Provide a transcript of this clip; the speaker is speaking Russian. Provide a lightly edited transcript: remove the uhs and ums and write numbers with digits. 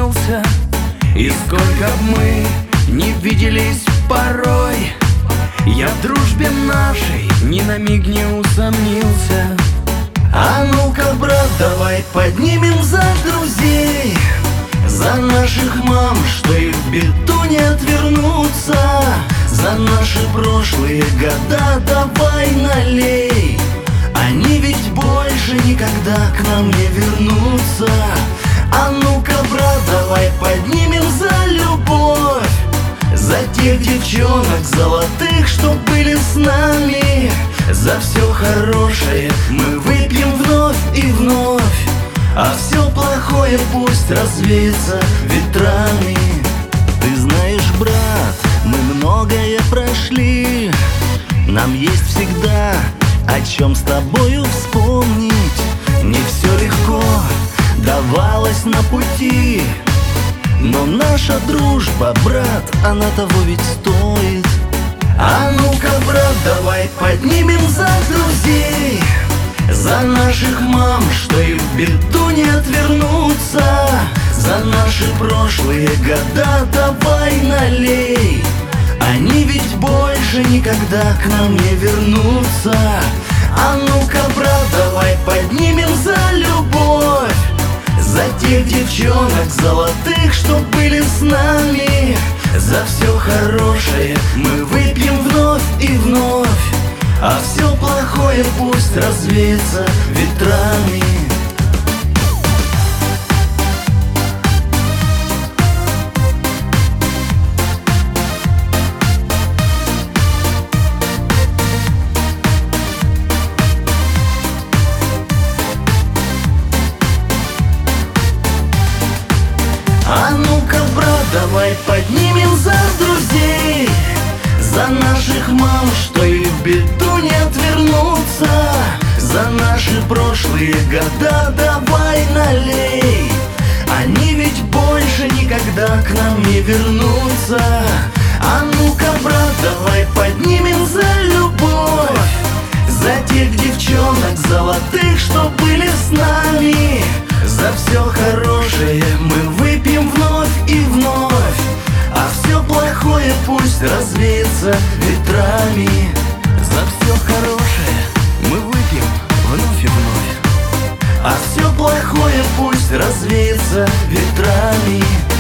снился. И сколько б мы не виделись порой, я в дружбе нашей ни на миг не усомнился. А ну-ка, брат, давай поднимем за друзей, за наших мам, что и в беду не отвернутся, за наши прошлые года давай налей. Они ведь больше никогда к нам не вернутся. А ну-ка, брат, давай поднимем за любовь, за тех девчонок золотых, что были с нами. За все хорошее мы выпьем вновь и вновь, а все плохое пусть развеется ветрами. Ты знаешь, брат, мы многое прошли, нам есть всегда о чем с тобою вспомнить. Не все легко давалось на пути, но наша дружба, брат, она того ведь стоит. А ну-ка, брат, давай поднимем за друзей, за наших мам, что и в беду не отвернутся, за наши прошлые года давай налей. Они ведь больше никогда к нам не вернутся. А ну-ка, брат, давай поднимем за любовь, за тех девчонок золотых, что были с нами. За все хорошее мы выпьем вновь и вновь, а все плохое пусть развеется ветрами. А ну-ка, брат, давай поднимем за друзей, за наших мам, что и в беду не отвернутся, за наши прошлые года давай налей. Они ведь больше никогда к нам не вернутся. А ну-ка, брат, давай поднимем за любовь, за тех девчонок золотых, что были с нами. За все хорошее мы выпьем вновь и вновь, а все плохое пусть развеется ветрами. За все хорошее мы выпьем вновь и вновь, а все плохое пусть развеется ветрами.